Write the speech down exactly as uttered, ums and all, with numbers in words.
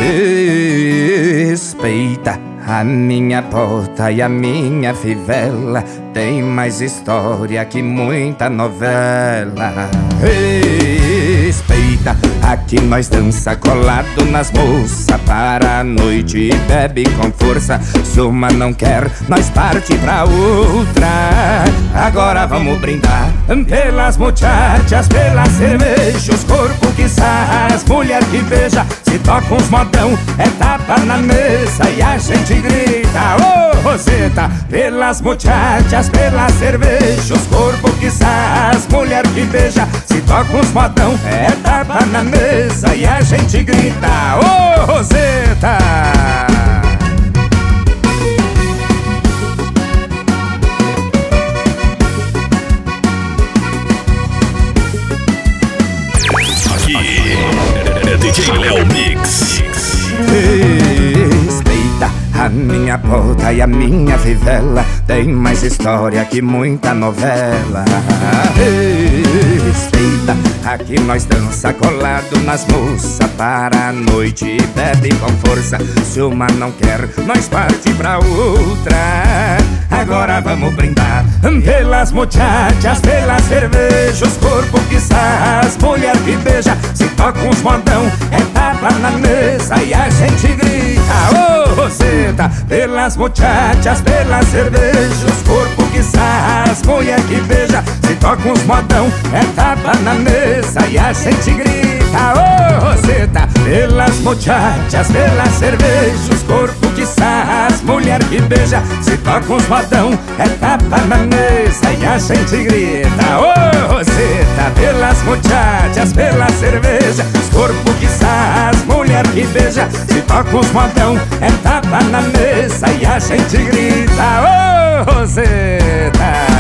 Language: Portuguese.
Respeita a minha bota e a minha fivela, tem mais história que muita novela. Respeita, aqui nós dança colado nas moças, para a noite e bebe com força. Se uma não quer, nós parte pra outra. Agora vamos brindar pelas muchachas, pela cerveja, os corpos que sarras, mulher que beija. Se toca uns modão, é tapa na mesa e a gente grita: ô Roseta! Pelas muchachas, pela cerveja, os corpos que sarras, mulher que beija. Se toca uns modão, é tapa na mesa e a gente grita: ô Roseta! É D J Léo Mix. Respeita a minha bota e a minha fivela, tem mais história que muita novela. Respeita, aqui nós dança colado nas moças, para a noite e bebe com força. Se uma não quer, nós parte pra outra. Agora vamos brindar pelas muchachas, pela cerveja, os corpos que sarras, mulher que beija. Se toca uns modão, é tapa na mesa e a gente grita: ô Roseta! Pelas muchachas, pela cerveja, os corpos que sarras, mulher que beija. Se toca uns modão, é tapa na mesa e a gente grita: ô Roseta! Pelas muchachas, pela cerveja, os corpos que sarras, mulher que beija. Se toca uns modão, é tapa na mesa e a gente grita: ô Roseta! Pelas muchachas, pela cerveja, os corpos que sarras, mulher que beija. Se toca uns modão, é tapa na mesa e a gente grita: ô Roseta!